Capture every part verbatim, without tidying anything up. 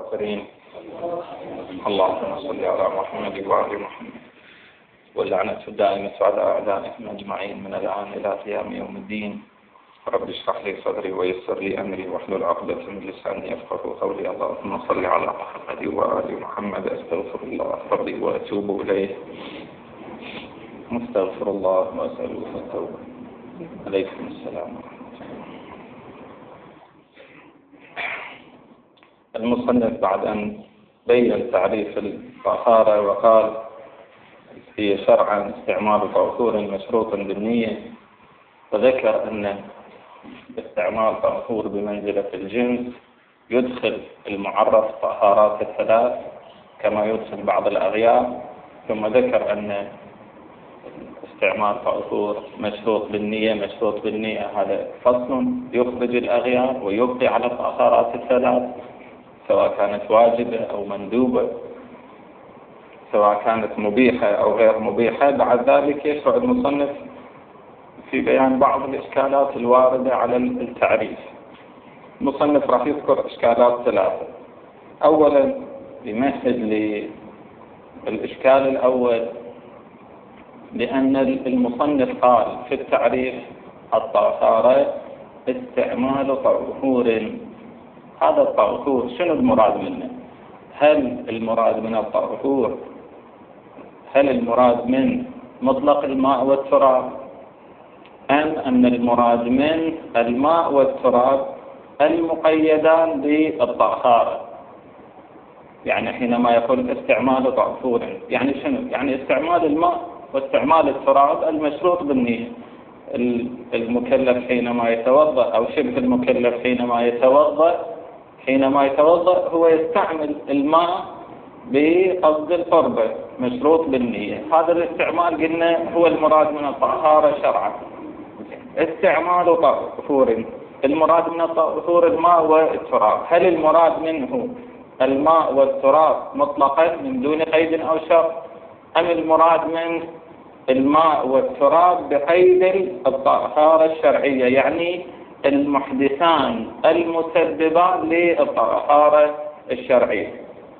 الخاسرين. اللهم صل على محمد وآل محمد واللعنة الدائمة على أعدائهم أجمعين من الآن إلى قيام يوم الدين. رب اشرح لي صدري ويسر لي أمري واحلل عقدة من لساني يفقهوا قولي. اللهم صل على محمد وآل محمد. أستغفر الله ربي وأتوب إليه. مستغفر الله وأسأله التوبة. عليكم السلام ورحمة الله. المصنف بعد أن بين تعريف الطهارة وقال هي شرعا استعمال طهور مشروط بالنية، وذكر أن استعمال طهور بمنزلة الجنس يدخل المعرف طهارات الثلاث كما يدخل بعض الأغيار، ثم ذكر أن استعمال طهور مشروط بالنية مشروط بالنية هذا فصل يخرج الأغيار ويبقي على الطهارات الثلاث سواء كانت واجبة أو مندوبة، سواء كانت مبيحة أو غير مبيحة. بعد ذلك يشرع المصنف في بيان بعض الإشكالات الواردة على التعريف. المصنف راح يذكر إشكالات ثلاثة. أولا يمهد للإشكال الأول لأن المصنف قال في التعريف الطهارة استعمال طهور. هذا الطهور شنو المراد منه؟ هل المراد من الطهور هل المراد من مطلق الماء والتراب، أم أن المراد من الماء والتراب المقيدان بالطهارة؟ يعني حينما يقول استعمال طهور يعني شنو؟ يعني استعمال الماء واستعمال التراب المشروط بالنية. المكلف حينما يتوضأ أو شبه المكلف حينما يتوضأ حينما يتوضأ هو يستعمل الماء بقصد القربة مشروط بالنية. هذا الاستعمال قلنا هو المراد من الطهارة شرعا. استعمال طهور المراد من الطهور الماء والتراب، هل المراد منه الماء والتراب مطلقا من دون قيد أو شرط، أم المراد من الماء والتراب بقيد الطهارة الشرعية، يعني المحدثان المسببان للطهارة الشرعية؟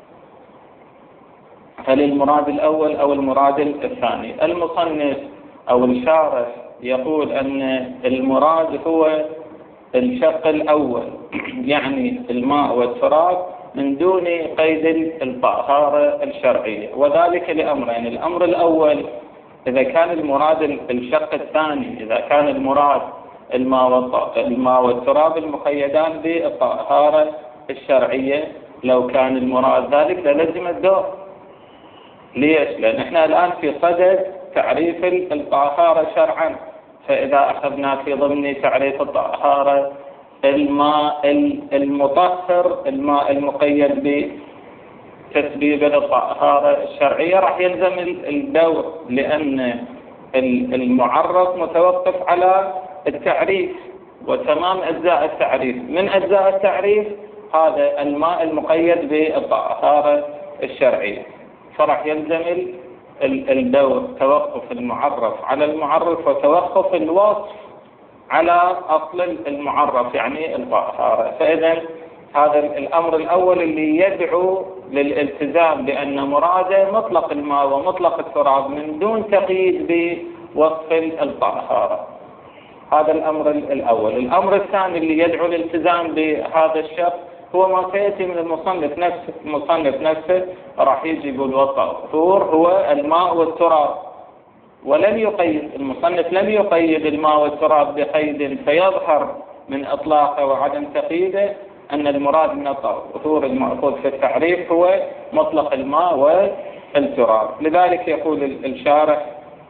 هل المراد الأول أو المراد الثاني؟ المصنف أو الشارح يقول أن المراد هو الشق الأول، يعني الماء والتراب من دون قيد الطهارة الشرعية، وذلك لأمرين. الأمر الأول إذا كان المراد الشق الثاني، إذا كان المراد الماء والتراب المقيدان بالطهارة الشرعية، لو كان المراد ذلك للزم الدور. ليش؟ لأن احنا الآن في صدد تعريف الطهارة شرعا، فإذا أخذنا في ضمن تعريف الطهارة الماء المطهر الماء المقيد بتسبيب الطهارة الشرعية راح يلزم الدور، لأن المعرف متوقف على التعريف وتمام أجزاء التعريف. من أجزاء التعريف هذا الماء المقيد بالطهارة الشرعية، فراح يلزم الدور توقف المعرف على المعرف وتوقف الوصف على أصل المعرف يعني الطهارة. فإذا هذا الأمر الأول اللي يدعو للالتزام بأن مراده مطلق الماء ومطلق التراب من دون تقييد بوصف الطهارة. هذا الأمر الأول. الأمر الثاني اللي يدعو للالتزام بهذا الشق هو ما سيأتي من المصنف نفسه. المصنف نفسه راح يجي يقول والطهور هو الماء والتراب، ولم يقيد المصنف لم يقيد الماء والتراب بقيد فيظهر من إطلاقه وعدم تقييده أن المراد من الطهور المأخوذ في التعريف هو مطلق الماء والتراب. لذلك يقول الشارح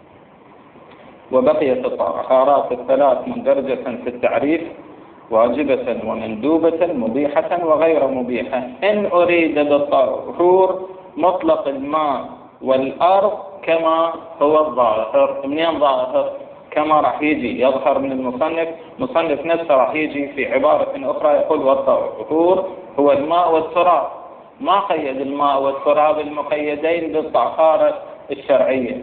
وبقيت الطهارات الثلاث مندرجة في التعريف واجبة ومندوبة مبيحة وغير مبيحة. إن أريد بالطهور مطلق الماء والأرض كما هو الظاهر. منين ظاهر؟ كما راح يجي يظهر من المصنف. مصنف نفسه راح يجي في عبارة أخرى يقول والطهور هو الماء والتراب، ما قيد الماء والتراب المقيدين بالطهارة الشرعية.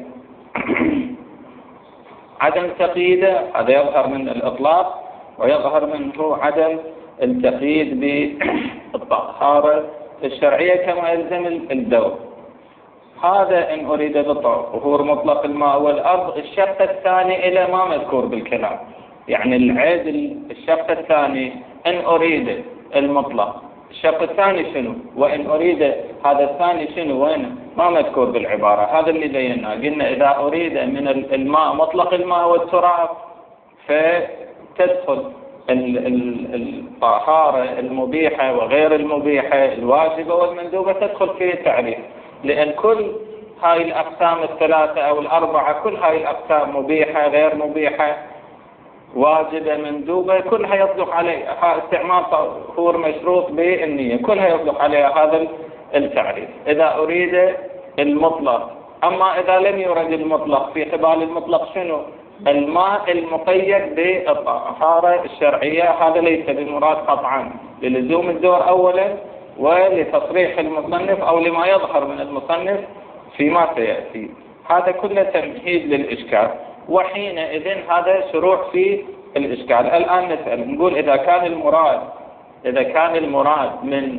عدم تقييده هذا يظهر من الإطلاق، ويظهر منه عدم التقييد بالطهارة الشرعية كما يلزم الدور. هذا إن أريد بظهور مطلق الماء والأرض. الشق الثاني إلى ما مذكور بالكلام، يعني العيد الشق الثاني إن أريد المطلق. الشق الثاني شنو؟ وإن أريد هذا الثاني شنو؟ وين؟ ما مذكور بالعبارة. هذا اللي بيناه. قلنا إذا أريد من الماء مطلق الماء والتراب فتدخل الطهارة المبيحة وغير المبيحة، الواجبة والمندوبة، تدخل في التعريف، لأن كل هاي الأقسام الثلاثة أو الأربعة، كل هاي الأقسام مبيحة غير مبيحة واجبة مندوبة، كلها يصدق عليها استعمال طهور مشروط بالنية، كلها يصدق عليها هذا التعريف إذا أريد المطلق. أما إذا لم يرد المطلق، في قبال المطلق شنو؟ الماء المقيد بالطهارة الشرعية، هذا ليس بمراد قطعا، للزوم الدور أولا ولتصريح المصنف أو لما يظهر من المصنف فيما سيأتي. هذا كله تمهيد للإشكال، وحينئذ هذا شروع في الإشكال. الآن نسأل نقول إذا كان المراد إذا كان المراد من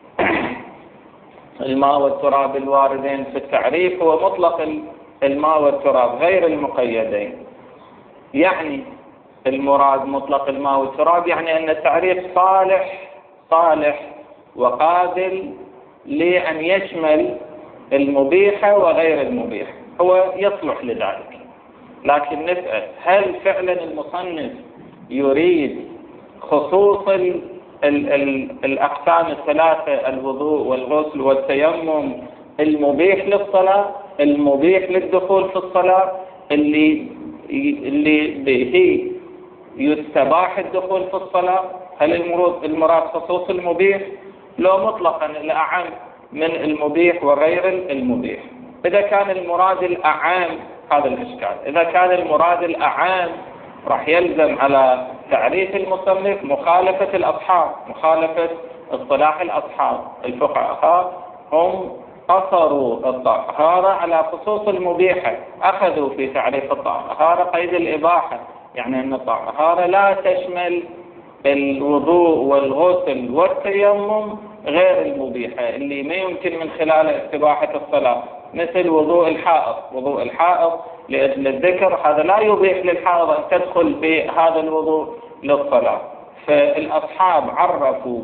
الماء والتراب الواردين في التعريف هو مطلق الماء والتراب غير المقيدين، يعني المراد مطلق الماء والتراب، يعني أن التعريف صالح صالح وقابل لأن يشمل المبيح وغير المبيح، هو يصلح لذلك. لكن نسأل هل فعلا المصنف يريد خصوص ال ال ال الأقسام الثلاثة، الوضوء والغسل والتيمم، المبيح للصلاة، المبيح للدخول في الصلاة، اللي اللي به يستباح الدخول في الصلاة؟ هل المراد خصوص المبيح لو مطلقا الأعم من المبيح وغير المبيح؟ إذا كان المراد الأعام هذا الإشكال. إذا كان المراد الأعام راح يلزم على تعريف المصنف مخالفة الأصحاب، مخالفة اصطلاح الأصحاب. الفقهاء هم قصروا الطهارة على خصوص المبيحة، أخذوا في تعريف الطهارة قيد الإباحة، يعني أن الطهارة لا تشمل الوضوء والغسل والتيمم غير المبيحة اللي ما يمكن من خلال استباحة الصلاة، مثل وضوء الحائض. وضوء الحائض لأجل الذكر هذا لا يبيح للحائض أن تدخل بهذا الوضوء للصلاة. فالأصحاب عرفوا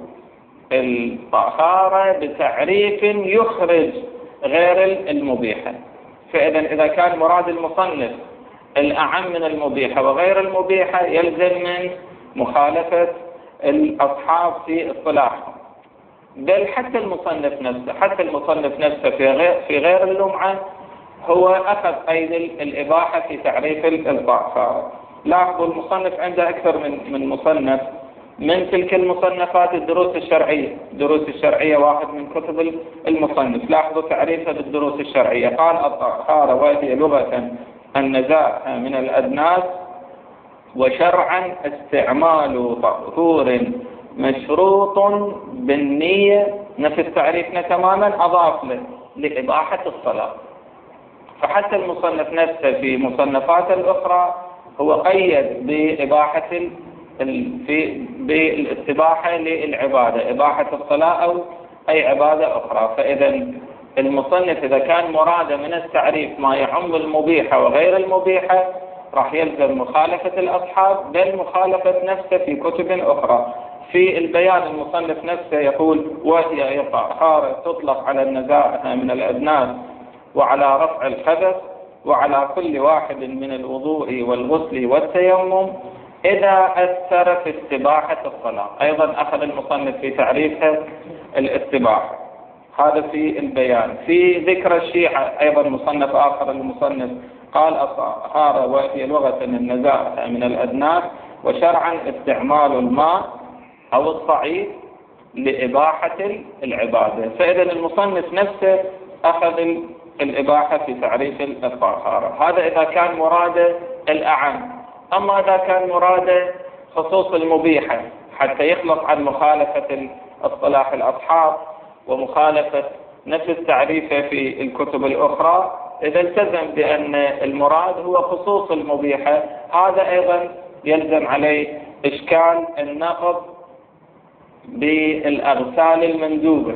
الطهارة بتعريف يخرج غير المبيحة. فإذا إذا كان مراد المصنف الأعم من المبيحة وغير المبيحة يلزم من مخالفة الأصحاب في اصطلاحهم. بل حتى المصنف نفسه حتى المصنف نفسه في غير في غير اللمعة هو أخذ قيد الإباحة في تعريف الطهارة. لاحظوا المصنف عنده أكثر من من مصنف. من تلك المصنفات الدروس الشرعية، الدروس الشرعية واحد من كتب المصنف. لاحظوا تعريفه بالدروس الشرعية، قال الطهارة وهي لغة النزاهة من الأدناس، وشرعا استعمال طهور مشروط بالنية، نفس تعريفنا تماما، أضاف له لإباحة الصلاة. فحتى المصنف نفسه في مصنفات الأخرى هو قيد بإباحة في بالاستباحة للعبادة، إباحة الصلاة أو أي عبادة أخرى. فإذا المصنف إذا كان مراده من التعريف ما يعم المبيحة وغير المبيحة راح يلزم مخالفة الأصحاب، بل مخالفة نفسه في كتب أخرى. في البيان المصنف نفسه يقول وهي طهارة تطلق على النزاهة من الأدناس وعلى رفع الحدث وعلى كل واحد من الوضوء والغسل والتيمم إذا أثر في استباحة الصلاة. أيضا أخذ المصنف في تعريفها الاستباحة، هذا في البيان. في ذكر الشيعة أيضا مصنف آخر المصنف قال الطهارة وهي لغة النزاهة من الأدناس، وشرعا استعمال الماء أو الصعيد لإباحة العبادة. فإذا المصنف نفسه أخذ الإباحة في تعريف الطهارة. هذا إذا كان مراده الأعم. أما إذا كان مراده خصوص المبيحة حتى يخلص عن مخالفة اصطلاح الأصحاب ومخالفة نفس تعريفه في الكتب الأخرى، إذا التزم بأن المراد هو خصوص المبيحة، هذا أيضا يلزم عليه إشكال النقض بالأغسال المندوبة.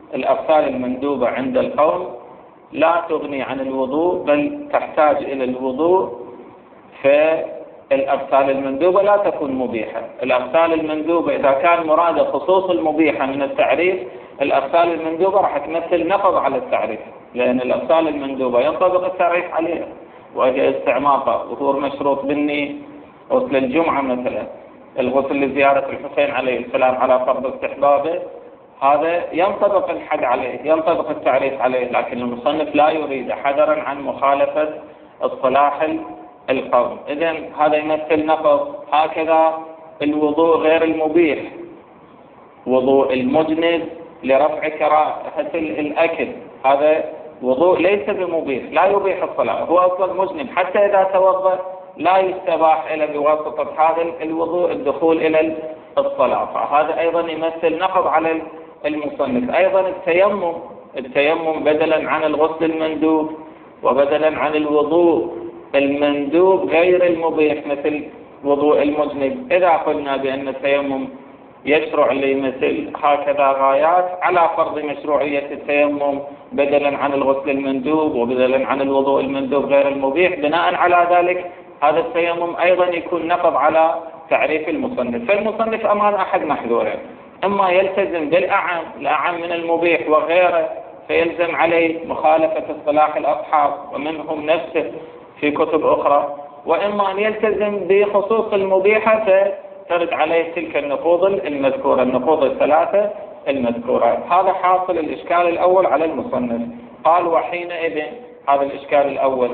الأغسال المندوبة عند القوم لا تغني عن الوضوء، بل تحتاج إلى الوضوء، فالأغسال المندوبة لا تكون مبيحة. الأغسال المندوبة إذا كان مراد خصوص المبيحة من التعريف، الأغسال المندوبة راح تمثل نقض على التعريف، لأن الأغسال المندوبة ينطبق التعريف عليها، وهي استعماقها وظهور مشروط بالنية، غسل الجمعة مثلا، الغسل لزيارة الحسين عليه السلام على فرض استحبابه، هذا ينطبق الحد عليه، ينطبق التعريف عليه، لكن المصنف لا يريد حذرا عن مخالفة اصطلاح القوم. إذن هذا يمثل نقض. هكذا الوضوء غير المبيح، وضوء المجنب لرفع كراهة الأكل، هذا وضوء ليس بمبيح، لا يبيح الصلاة، هو أصلا مجنب، حتى إذا توضأ لا يستباح إلا بواسطة هذا الوضوء الدخول إلى الصلاة، فهذا أيضا يمثل نقض على المصنف. أيضا التيمم، التيمم بدلا عن الغسل المندوب وبدلا عن الوضوء المندوب غير المبيح مثل وضوء المجنب. إذا قلنا بأن التيمم يشرع لمثل هكذا غايات، على فرض مشروعية التيمم بدلا عن الغسل المندوب وبدلا عن الوضوء المندوب غير المبيح، بناء على ذلك هذا التيمم أيضا يكون نقض على تعريف المصنف. فالمصنف أمام أحد محذورين: إما يلتزم بالأعم، الأعم من المبيح وغيره، فيلزم عليه مخالفة اصطلاح الأصحاب ومنهم نفسه في كتب أخرى، وإما أن يلتزم بخصوص المبيحة فترد عليه تلك النقوض المذكورة، النقوض الثلاثة المذكورة. هذا حاصل الإشكال الأول على المصنف. قال: وحينئذ، هذا الإشكال الأول،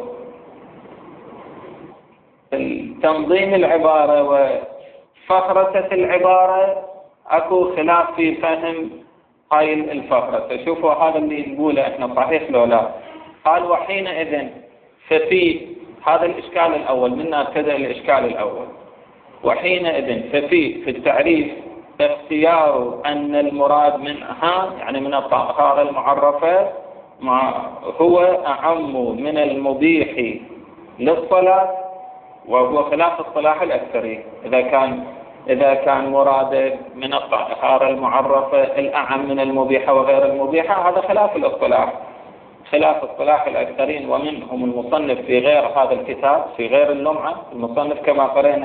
تنظيم العبارة وفهرسة العبارة أكو خلاف في فهم هاي الفهرسة. شوفوا هذا اللي نقوله احنا صحيح لو لا. قال: وحينئذ، ففي هذا الإشكال الأول، منا ابتدأ الإشكال الأول. وحينئذ ففي في التعريف اختيار أن المراد منها، يعني من الطهارة المعرفة، ما هو أعم من المبيح للصلاة، وهو خلاف اصطلاح الأكثرين. إذا كان إذا كان مراد من الطهارة المعرفة الأعم من المبيحة وغير المبيحة، هذا خلاف الاصطلاح، خلاف اصطلاح الأكثرين، ومنهم المصنف في غير هذا الكتاب، في غير اللمعة، المصنف كما قرأنا،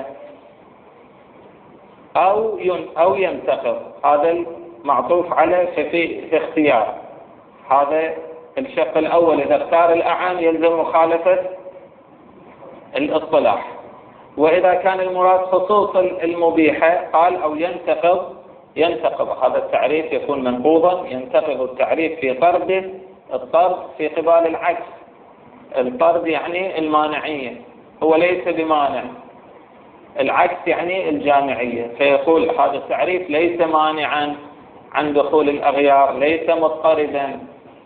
أو أو ينتقض. هذا المعطوف على في اختيار، هذا الشق الأول. إذا اختار الأعم يلزم مخالفة الاصطلاح. وإذا كان المراد خصوص المبيحة قال: أو ينتقض، ينتقض هذا التعريف يكون منقوضا، ينتقض التعريف في طرده، الطرد في قبال العكس. الطرد يعني المانعية، هو ليس بمانع، العكس يعني الجامعية، فيقول هذا التعريف ليس مانعا عن دخول الأغيار، ليس مضطردا.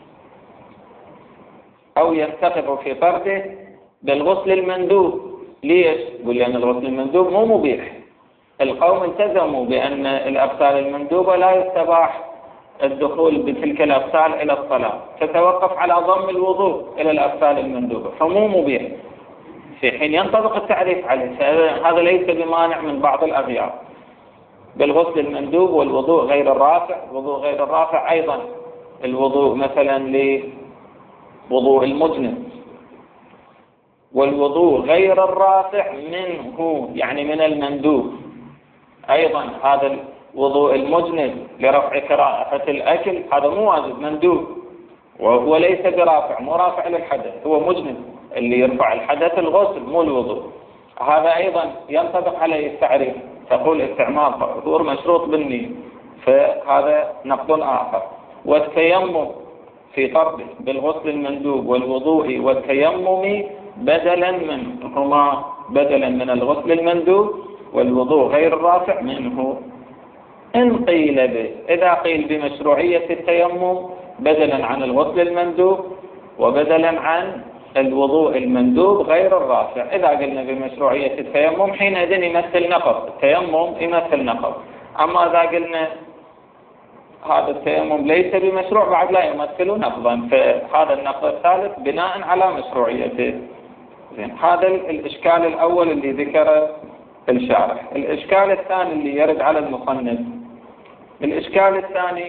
أو ينتقض في طرده بالغسل المندوب. ليش؟ يقول لأن الغسل المندوب مو مبيح، القوم التزموا بأن الأغسال المندوبة لا يستباح الدخول بتلك الأغسال إلى الصلاة، تتوقف على ضم الوضوء إلى الأغسال المندوبة، فمو مبيح، في حين ينطبق التعريف عليه. هذا ليس بمانع من بعض الأغيار بالغسل المندوب والوضوء غير الرافع. الوضوء غير الرافع أيضا الوضوء مثلا لوضوء المجنب، والوضوء غير الرافع منه يعني من المندوب. أيضا هذا الوضوء المجنب لرفع كراهة الأكل، هذا مو واجب، مندوب، وهو ليس برافع، مو رافع للحدث، هو مجنب، اللي يرفع الحدث الغسل مو الوضوء. هذا أيضا ينطبق عليه التعريف، تقول استعمال طهور مشروط بالنية، فهذا نقض آخر. والتيمم في طرده بالغسل المندوب والوضوء والتيمم بدلا منهما، بدلا من الغسل المندوب والوضوء غير الرافع منه. إن قيل به، إذا قيل بمشروعية التيمم بدلا عن الغسل المندوب وبدلا عن الوضوء المندوب غير الرافع، إذا قلنا بمشروعية التيمم حينئذ يمثل نقض، التيمم يمثل نقض. أما إذا قلنا هذا التيمم ليس بمشروع بعد لا يمثل نقضا، فهذا النقض الثالث بناء على مشروعيته. زين، هذا الإشكال الأول اللي ذكره الشارح. الإشكال الثاني اللي يرد على المصنف، الإشكال الثاني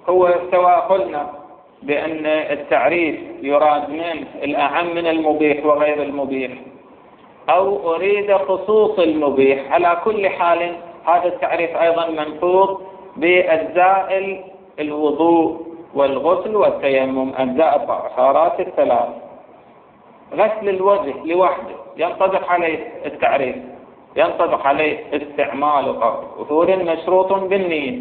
هو سواء قلنا بأن التعريف يراد منه الأعم من المبيح وغير المبيح، أو أريد خصوص المبيح، على كل حال هذا التعريف أيضا منقوض بأجزاء الوضوء والغسل والتيمم، أجزاء الطهارات الثلاث. غسل الوجه لوحده ينطبق عليه التعريف، ينطبق عليه استعمال طهور مشروط بالنية،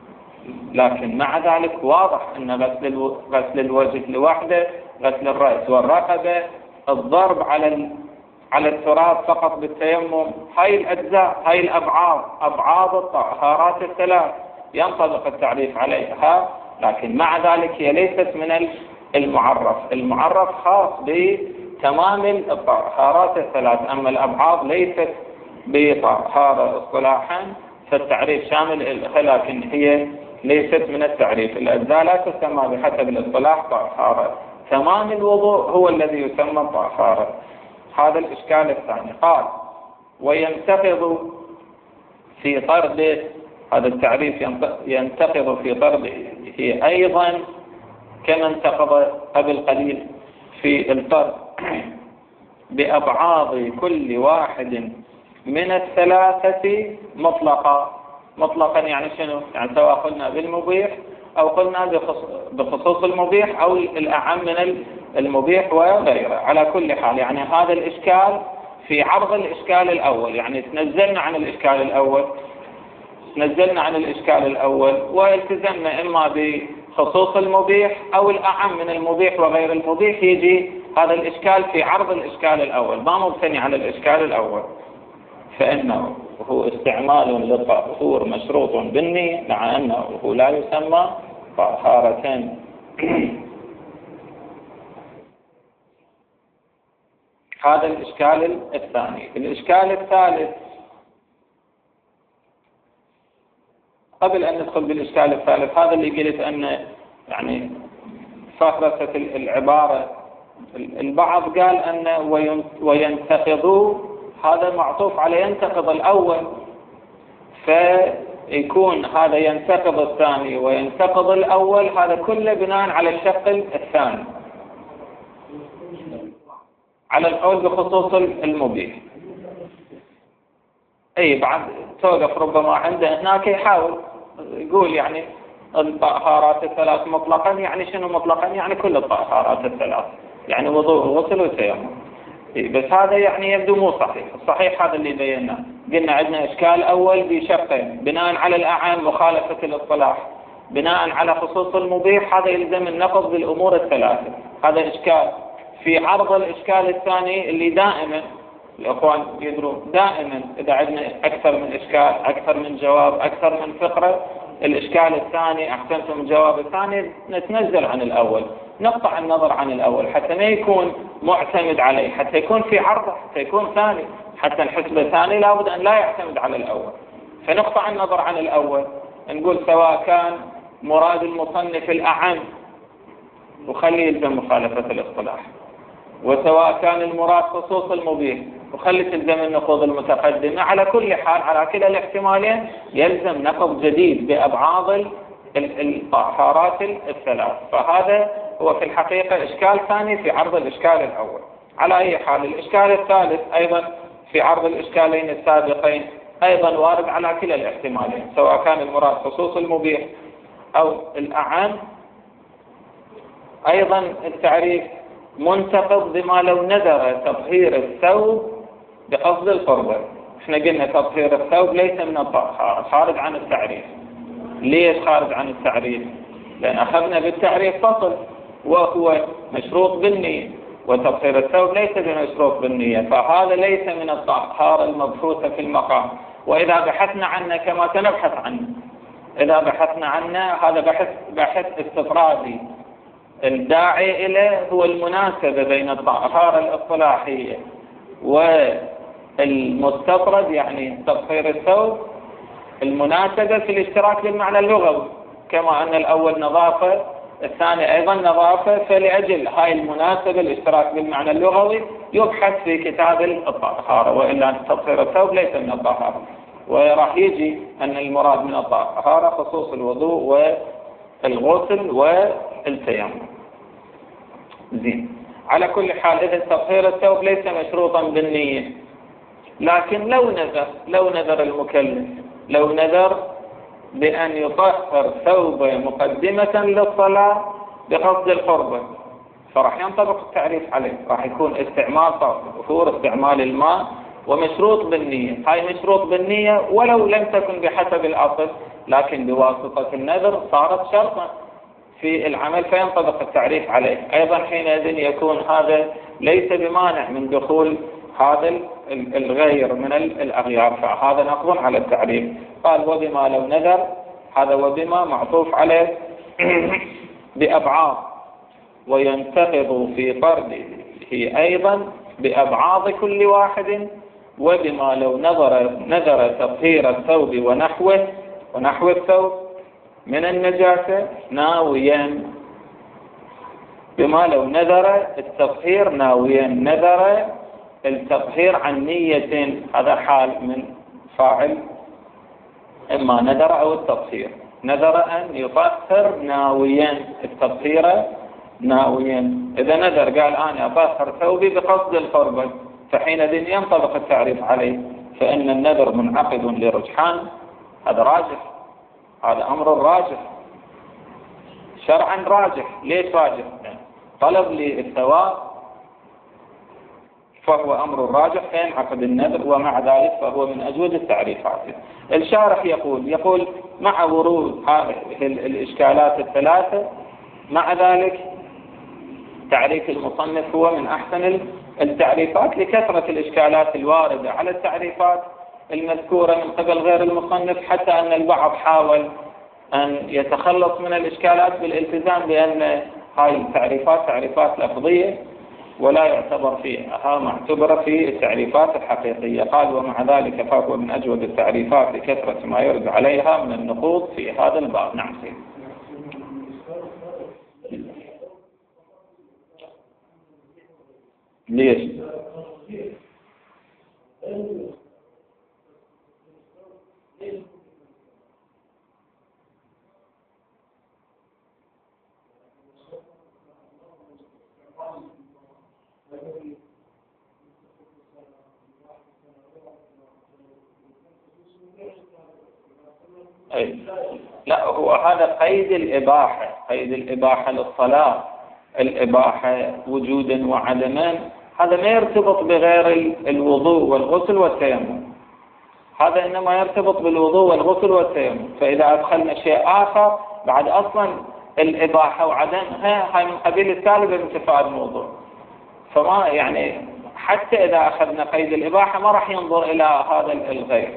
لكن مع ذلك واضح أن غسل غسل الوجه لوحده، غسل الرأس والرقبة، الضرب على على التراب فقط بالتيمم، هاي الأجزاء، هاي الأبعاد، أبعاد الطهارات الثلاث ينطبق التعريف عليها، لكن مع ذلك هي ليست من المعرف. المعرف خاص بتمام الطهارات الثلاث، أما الأبعاد ليست بطهارة اصطلاحا، فالتعريف شامل، لكن هي ليست من التعريف. الأجزاء لا تسمى بحسب الاصطلاح طهارة، تمام الوضوء هو الذي يسمى طهارة. هذا الإشكال الثاني. قال وينتقض في طرده، هذا التعريف ينتقض في طرده أيضا كما انتقض قبل قليل في الطرد بأبعاض كل واحد من الثلاثة مطلقا. مطلقا يعني شنو؟ يعني سواء قلنا بالمبيح أو قلنا بخصوص المبيح أو الأعم من المبيح وغيره، على كل حال. يعني هذا الإشكال في عرض الإشكال الأول، يعني تنزلنا عن الإشكال الأول تنزلنا عن الإشكال الأول والتزمنا إما بخصوص المبيح أو الأعم من المبيح وغير المبيح، يجي هذا الإشكال في عرض الإشكال الأول، ما مبتني على الإشكال الأول. فإنه هو استعمال للطهور مشروط بالنية، مع أنه هو لا يسمى طهارة. هذا الإشكال الثاني. الإشكال الثالث، قبل أن ندخل بالإشكال الثالث، هذا اللي قلت أن يعني فهرسة العبارة، البعض قال أن وينتقضوا هذا معطوف على ينتقض الأول، فيكون هذا ينتقض الثاني وينتقض الأول، هذا كله بناء على الشق الثاني، على القول بخصوص المبيح. أي بعد توقف ربما عنده هناك يحاول يقول يعني الطهارات الثلاث مطلقا، يعني شنو مطلقا؟ يعني كل الطهارات الثلاث، يعني وضوء وغسل وتيمم. بس هذا يعني يبدو مو صحيح. الصحيح هذا اللي بيناه، قلنا عندنا إشكال أول بشقين، بناء على الأعم مخالفة الاصطلاح، بناء على خصوص المبيح هذا يلزم النقض بالأمور الثلاثة. هذا إشكال. في عرض الإشكال الثاني اللي دائما الأخوان يدروا، دائما إذا عندنا أكثر من إشكال، أكثر من جواب، أكثر من فقرة، الإشكال الثاني أحسنتم الجواب الثاني نتنزل عن الأول، نقطع النظر عن الأول حتى ما يكون معتمد عليه، حتى يكون في عرضه، حتى يكون ثاني، حتى الحسب الثاني لابد أن لا يعتمد على الأول، فنقطع النظر عن الأول. نقول سواء كان مراد المصنف الأعم وخلي يلزم مخالفة الاصطلاح، وسواء كان المراد خصوص المبيح وخلي تلزم النقوض المتقدمة، على كل حال على كلا الاحتمالين يلزم نقض جديد بأبعاض الطهارات الثلاث. فهذا هو في الحقيقة إشكال ثاني في عرض الإشكال الأول. على أي حال الإشكال الثالث أيضا في عرض الإشكالين السابقين أيضا وارد على كلا الاحتمالين، سواء كان المراد خصوص المبيح أو الأعم. أيضا التعريف منتقض بما لو نذر تطهير الثوب بقصد القربة. احنا قلنا تطهير الثوب ليس من الطهارة، خارج عن التعريف. ليش خارج عن التعريف؟ لأن أخذنا بالتعريف فصل وهو مشروط بالنية، وتطهير الثوب ليس بمشروط بالنية، فهذا ليس من الطهارة المبحوثة في المقام. وإذا بحثنا عنه كما سنبحث عنه، إذا بحثنا عنه هذا بحث بحث استطرادي، الداعي إليه هو المناسبة بين الطهارة الاصطلاحية والمستطرد، يعني تطهير الثوب، المناسبة في الاشتراك بالمعنى اللغوي، كما أن الأول نظافة الثاني أيضا نظافة، فلأجل هاي المناسبة الاشتراك بالمعنى اللغوي يبحث في كتاب الطهارة، وإلا تطهير الثوب ليس من الطهارة. وراح يجي أن المراد من الطهارة خصوص الوضوء الغسل والتيمم. زين. على كل حال إذا تطهير الثوب ليس مشروطا بالنية، لكن لو نذر لو نذر المكلف لو نذر بأن يطهر ثوبه مقدمة للصلاة بقصد القربة، فراح ينطبق التعريف عليه، راح يكون استعمال طهور استعمال الماء ومشروط بالنية. هاي مشروط بالنية ولو لم تكن بحسب الأصل، لكن بواسطة النذر صارت شرطا في العمل فينطبق التعريف عليه. أيضا حينئذ يكون هذا ليس بمانع من دخول هذا الغير من الأغيار، فهذا نقض على التعريف. قال وبما لو نذر، هذا وبما معطوف عليه بأبعاض، وينتقض في فرده أيضا بأبعاض كل واحد. وبما لو نذر نذر تطهير الثوب ونحوه ونحو الثوب من النجاسة ناويا، بما لو نذر التطهير ناويا، نذر التطهير عن نية، هذا حال من فاعل إما نذر أو التطهير. نذر أن يطهر ناويا التطهير ناويا. إذا نذر قال أنا أطهر ثوبي بقصد القربة، فحينئذ ينطبق التعريف عليه، فإن النذر منعقد لرجحان، هذا راجح، هذا أمر راجح شرعا راجح. ليش راجح؟ طلب للثواب فهو أمر راجح فينعقد النذر، ومع ذلك فهو من أجود التعريفات. الشارح يقول يقول مع ورود هذه الإشكالات الثلاثة، مع ذلك تعريف المصنف هو من أحسن التعريفات لكثرة الإشكالات الواردة على التعريفات المذكورة من قبل غير المصنف، حتى أن البعض حاول أن يتخلص من الإشكالات بالالتزام بأن هاي التعريفات تعريفات لفظية ولا يعتبر فيها معتبرة في التعريفات الحقيقية. قال ومع ذلك فهو من أجود التعريفات لكثرة ما يرد عليها من النقوض في هذا الباب. نعم سيدي. ليش؟ أي. لا، هو هذا قيد الإباحة، قيد الإباحة للصلاة، الإباحة وجودا وعدما، هذا ما يرتبط بغير الوضوء والغسل والتيمم، هذا إنما يرتبط بالوضوء والغسل والتيمم. فإذا أدخلنا شيء آخر بعد أصلا الإباحة وعدمها هاي من قبيل السالب بانتفاء الموضوع، فما يعني حتى إذا أخذنا قيد الإباحة ما راح ينظر إلى هذا الغير.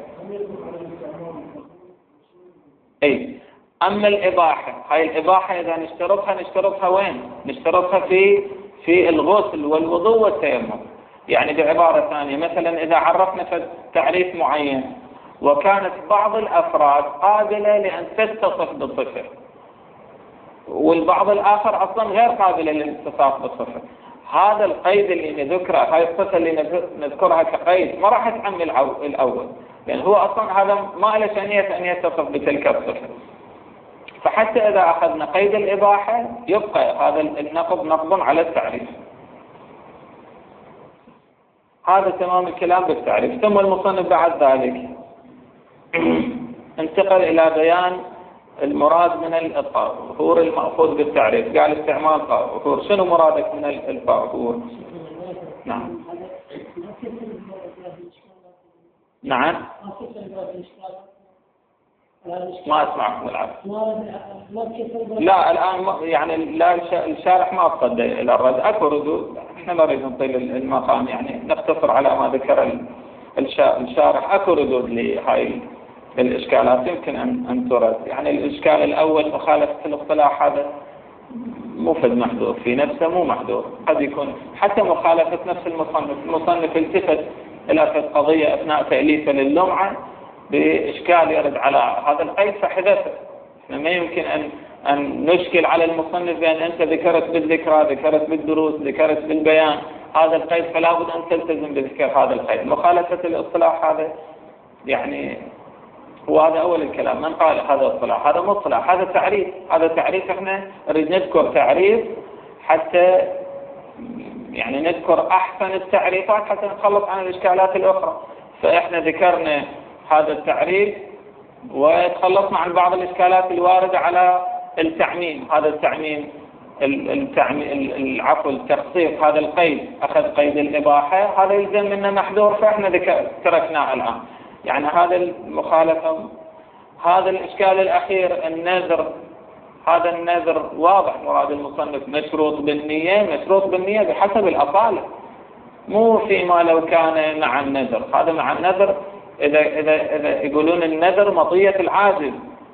أي. أما الإباحة، هاي الإباحة إذا نشترطها نشترطها وين؟ نشترطها في في الغسل والوضوء والتيمم. يعني بعبارة ثانية، مثلا إذا عرفنا في تعريف معين وكانت بعض الأفراد قابلة لأن تتصف بالصفة والبعض الآخر أصلا غير قابلة للاتصاف بالصفة، هذا القيد اللي نذكره، هاي الصفة اللي نذكرها كقيد ما راح تعمل الأول، لأن هو أصلا هذا ما له شأنية أن يتصف بتلك الصفة. فحتى إذا أخذنا قيد الإباحة يبقى هذا النقض نقض على التعريف. هذا تمام الكلام بالتعريف. ثم المصنف بعد ذلك انتقل إلى بيان المراد من الطهور المأخوذ بالتعريف. قال استعمال طهور، شنو مرادك من الطهور؟ نعم نعم ما أسمعكم العب. لا الآن يعني لا الشارح ما أصدق إلى الرد، أكو ردود، إحنا ما نريد نطيل المقام، يعني نقتصر على ما ذكر الشارح. أكو ردود لهاي الإشكالات يمكن أن أن ترد. يعني الإشكال الأول مخالفة الاصطلاح، هذا مو فد محذور في نفسه، مو محذور، قد يكون حتى مخالفة نفس المصنف. المصنف التفت إلى في القضية أثناء تأليفه للمعة بإشكال يرد على هذا القيد فحذفه. احنا ما يمكن أن أن نشكل على المصنف بأن أنت ذكرت بالذكرى، ذكرت بالدروس، ذكرت بالبيان هذا القيد، فلا بد أن تلتزم بذكر هذا القيد. مخالفة الاصطلاح هذا يعني هو هذا أول الكلام. من قال هذا اصطلاح؟ هذا مصطلح، هذا تعريف، هذا تعريف. احنا نريد نذكر تعريف حتى يعني نذكر أحسن التعريفات حتى نتخلص عن الإشكالات الأخرى. فإحنا ذكرنا هذا التعريف وتخلصنا عن بعض الإشكالات الواردة على التعميم. هذا التعميم التعميم العفو التخصيص، هذا القيد أخذ قيد الإباحة، هذا يلزم منا محذور، فإحنا تركناه الآن. يعني هذا المخالفة. هذا الإشكال الأخير النذر، هذا النذر واضح مراد المصنف مشروط بالنية، مشروط بالنية بحسب الأصالة، مو فيما لو كان مع النذر. هذا مع النذر إذا, إذا, إذا يقولون النذر مطية العاجز،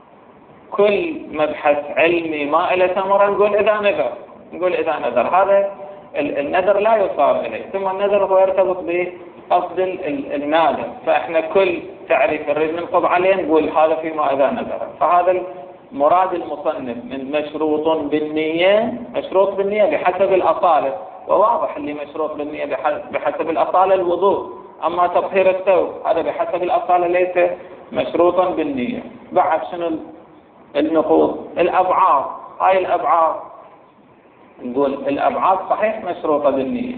كل مبحث علمي ما إلى ثمرة نقول إذا نذر، نقول إذا نذر. هذا النذر لا يصار إليه، ثم النذر هو يرتبط بقصد النادر. فإحنا كل تعريف نريد ننقض عليه نقول هذا فيما إذا نذر. فهذا مراد المصنف من مشروط بالنية، مشروط بالنية بحسب الأصالة، وواضح اللي مشروط بالنية بحسب الأصالة الوضوء. أما تطهير الثوب هذا بحسب الأصالة ليس مشروطا بالنية. بعد شنو النقوض؟ الأبعاد. هاي الأبعاد نقول الأبعاد صحيح مشروطة بالنية.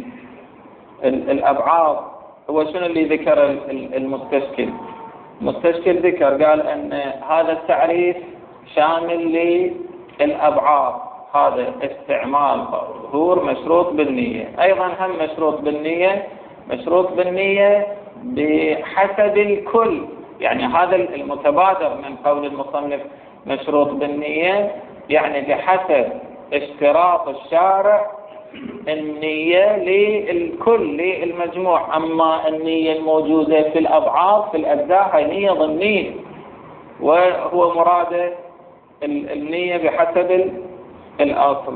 الأبعاد هو شنو اللي ذكر المستشكل؟ المستشكل ذكر قال أن هذا التعريف شامل للأبعاد، هذا استعمال ظهور مشروط بالنية. أيضا هم مشروط بالنية، مشروط بالنية بحسب الكل. يعني هذا المتبادر من قول المصنف مشروط بالنية يعني بحسب اشتراط الشارع النية للكل للمجموع. أما النية الموجودة في الأبعاد في الأجزاء هي نية ضمنية، وهو مراد النية بحسب الأصل.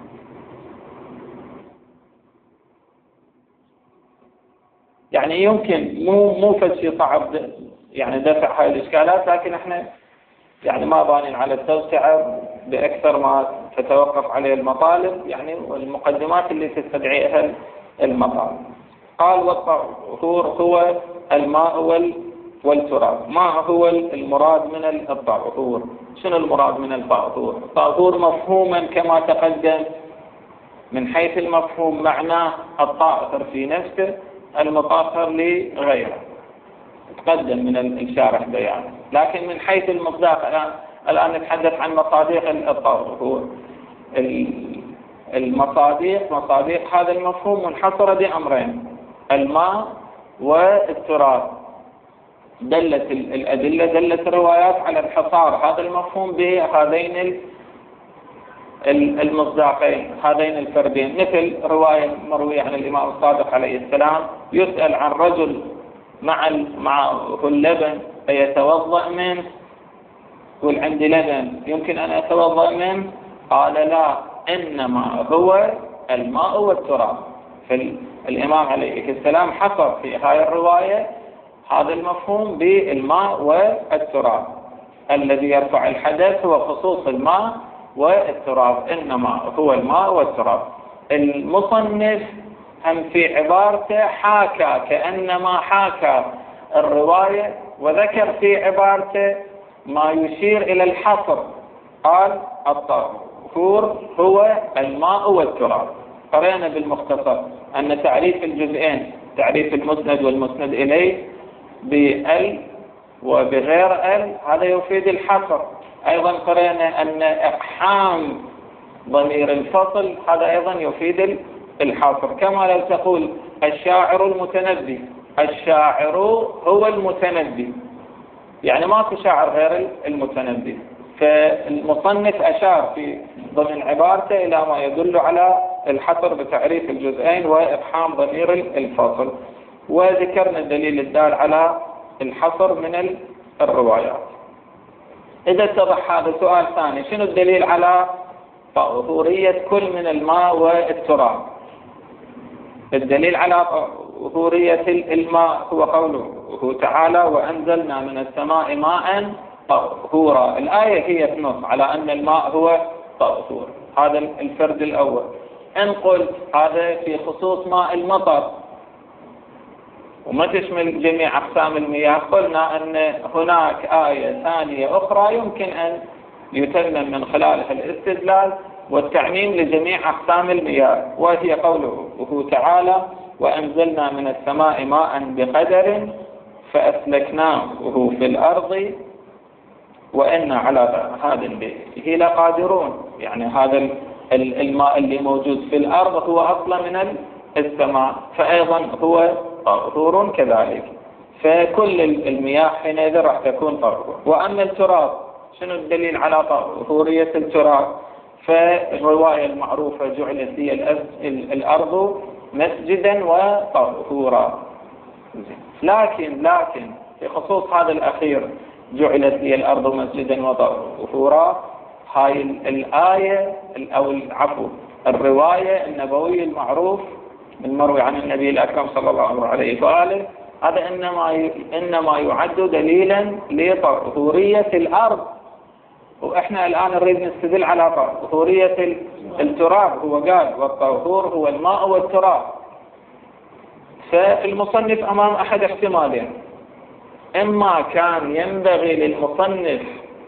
يعني يمكن مو مو فشي صعب يعني دفع هاي الإشكالات، لكن احنا يعني ما بانين على التوسعة بأكثر ما تتوقف عليه المطالب يعني والمقدمات اللي تستدعيها المطالب. قال والطهور هو الماء والتراب. ما هو المراد من الطهور؟ شنو المراد من الطهور؟ الطهور مفهوما كما تقدم من حيث المفهوم معناه الطاهر في نفسه المطهر لغيره، تقدم من الشارح بيانه. لكن من حيث المصداق الآن الآن نتحدث عن مصاديق الطهور. المصاديق مصاديق هذا المفهوم منحصرة بأمرين: الماء والتراب. دلت الأدلة دلت الروايات على انحصار هذا المفهوم بهذين المصداقين، هذين الفردين. مثل رواية مروية عن الإمام الصادق عليه السلام يسأل عن رجل مع معه اللبن فيتوضأ منه، يقول عندي لبن يمكن أن أتوضأ منه؟ قال لا، إنما هو الماء والتراب. فالإمام عليه السلام حصر في هذه الرواية هذا المفهوم بالماء والتراب. الذي يرفع الحدث هو خصوص الماء والتراب، إنما هو الماء والتراب. المصنف هم في عبارته حاكى كأنما حاكى الرواية، وذكر في عبارته ما يشير إلى الحصر. قال الطهور هو الماء والتراب. قرأنا بالمختصر أن تعريف الجزئين، تعريف المسند والمسند إليه بال وبغير ال، هذا يفيد الحصر. أيضا قرأنا أن إقحام ضمير الفصل هذا أيضا يفيد الحصر. كما لو تقول الشاعر المتنبي، الشاعر هو المتنبي، يعني ماكو شاعر غير المتنبي. فالمصنف أشار في ضمن عبارته إلى ما يدل على الحصر بتعريف الجزئين وإقحام ضمير الفصل، وذكرنا الدليل الدال على الحصر من الروايات. إذا اتضح هذا سؤال ثاني: شنو الدليل على طهورية كل من الماء والتراب؟ الدليل على طهورية الماء هو قوله تعالى: وأنزلنا من السماء ماء طهورا. الآية هي تنص على أن الماء هو طهور. هذا الفرد الأول. إن قلت هذا في خصوص ماء المطر، وما تشمل جميع أقسام المياه، قلنا أن هناك آية ثانية أخرى يمكن أن يتمم من خلالها الاستدلال والتعميم لجميع أقسام المياه، وهي قوله تعالى: وأنزلنا من السماء ماء بقدر فأسلكناه في الأرض وإنا على هذا به لقادرون. يعني هذا الماء اللي موجود في الأرض هو أصلا من السماء، فأيضا هو طهور كذلك. فكل المياه حينئذ راح تكون طهور. وأما التراب، شنو الدليل على طهورية التراب؟ فالرواية المعروفة: جعلت لي الأرض مسجدا وطهورا. لكن لكن في خصوص هذا الأخير، جعلت لي الأرض مسجدا وطهورا، هاي الآية أو العفو الرواية النبوية المعروف المروي عن النبي الأكرم صلى الله عليه وآله، هذا إنما إنما يعد دليلا لطهورية الأرض. وإحنا الآن نريد نستدل على طهورية التراب. هو قال: والطهور هو الماء والتراب. فالمصنف أمام أحد احتمالين: إما كان ينبغي للمصنف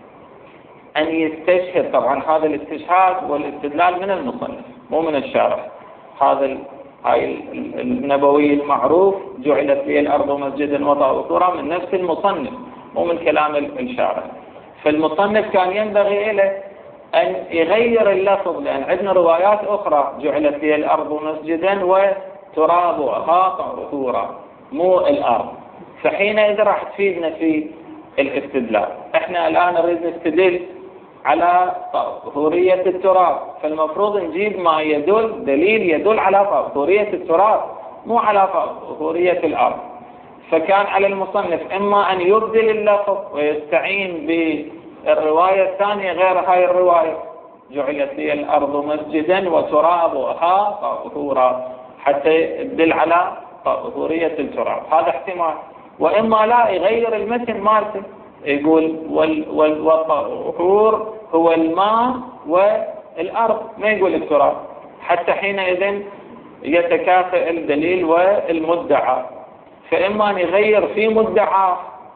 أن يستشهد، طبعا هذا الاستشهاد والاستدلال من المصنف مو من الشارح، هذا هاي النبوي المعروف: جعلت لي الأرض مسجدا وطهورا، من نفس المصنف مو من كلام الشارح. فالمصنف كان ينبغي له أن يغير اللفظ، لأن عندنا روايات أخرى: جعلت لي الأرض مسجدا وترابها طهورا، مو الأرض. فحينئذ راح تفيدنا في الاستدلال. احنا الآن نريد نستدل على طهورية التراب، فالمفروض نجيب ما يدل دليل يدل على طهورية التراب مو على طهورية الأرض. فكان على المصنف إما أن يبدل اللفظ ويستعين بالرواية الثانية غير هاي الرواية: جعلت لي الأرض مسجدا وترابها طهورا، حتى يدل على طهورية التراب. هذا احتمال. وإما لا، يغير المتن مالته، يقول والطهور هو الماء والأرض، ما يقول التراب، حتى حينئذ يتكافئ الدليل والمدعى. فإما أن يغير في مدعى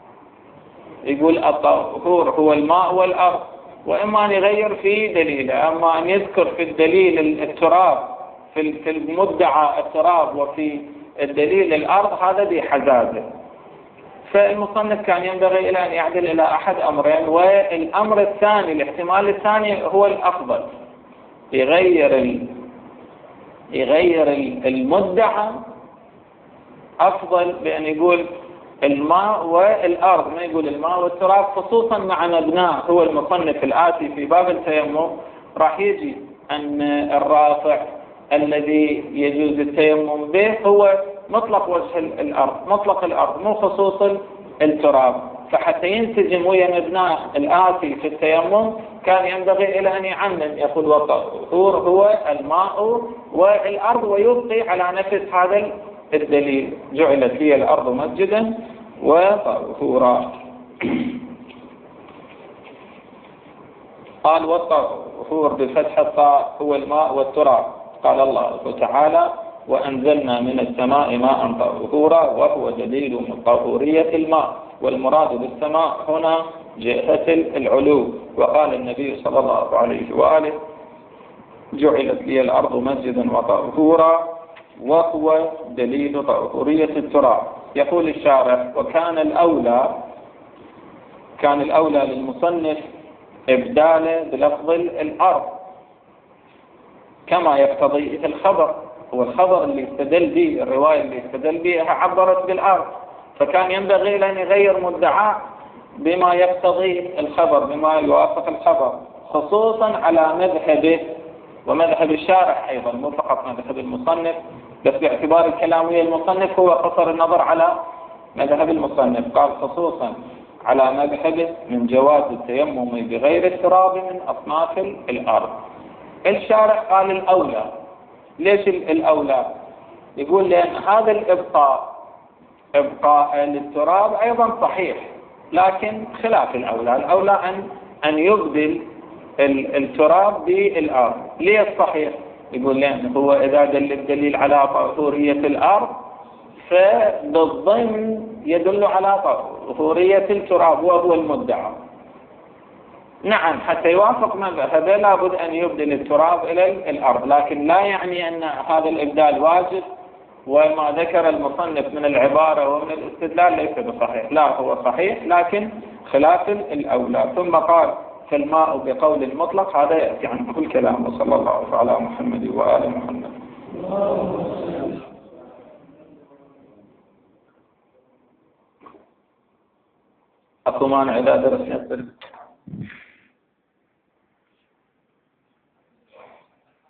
يقول الطهور هو الماء والأرض، وإما أن يغير في دليله. أما أن يذكر في الدليل التراب، في المدعى التراب، وفي الدليل الأرض، هذا ذي حزازه. فالمصنف كان ينبغي إلى أن يعدل إلى أحد أمرين، والأمر الثاني الاحتمال الثاني هو الأفضل: يغير ال... يغير المدعى أفضل، بأن يقول الماء والأرض، ما يقول الماء والتراب، خصوصا مع مبناه هو المصنف الآتي في باب التيمم. راح يجي أن الرافع الذي يجوز التيمم به هو مطلق وجه الأرض، مطلق الأرض، مو خصوص التراب. فحتى ينسجم ويا مبناه الآتي في التيمم كان ينبغي إلى أن يعمم، يقول والطهور هو الماء والأرض، ويبقي على نفس هذا الدليل: جعلت لي الأرض مسجدا وطهورا. قال: والطهور بفتح الطاء هو الماء والتراب. قال الله تعالى: وأنزلنا من السماء ماء طهورا، وهو دليل من طهورية الماء، والمراد بالسماء هنا جهة العلو. وقال النبي صلى الله عليه وآله: جعلت لي الأرض مسجدا وطهورا، وهو دليل طهورية التراب. يقول الشارح: وكان الأولى كان الأولى للمصنف إبداله بلفظ الأرض كما يقتضي الخبر. هو الخبر اللي استدل به، الرواية اللي استدل بها عبرت بالأرض، فكان ينبغي أن يغير مدعاه بما يقتضي الخبر، بما يوافق الخبر، خصوصا على مذهبه ومذهب الشارح أيضا، مو فقط مذهب المصنف، بس باعتبار الكلامية المصنف هو قصر النظر على مذهب المصنف، قال خصوصا على مذهبه من جواز التيمم بغير التراب من أصناف الأرض. الشارح قال الأولى. ليش الأولى؟ يقول لأن هذا الإبقاء إبقاء للتراب أيضا صحيح، لكن خلاف الأولى. الأولى أن أن يبدل التراب بالأرض. ليه الصحيح؟ يقول لأن هو إذا دل الدليل على طهورية الأرض فبالضمن يدل على طهورية التراب وهو المدعى. نعم حتى يوافق مذهبه لابد أن يبدل التراب إلى الأرض، لكن لا يعني أن هذا الإبدال واجب، وما ذكر المصنف من العبارة ومن الاستدلال ليس بصحيح. لا هو صحيح لكن خلاف الأولى. ثم قال فالماء بقول المطلق، هذا يأتي عن كل كلام. وصلى الله على محمد وآل محمد. أكو مانع إذا درسنا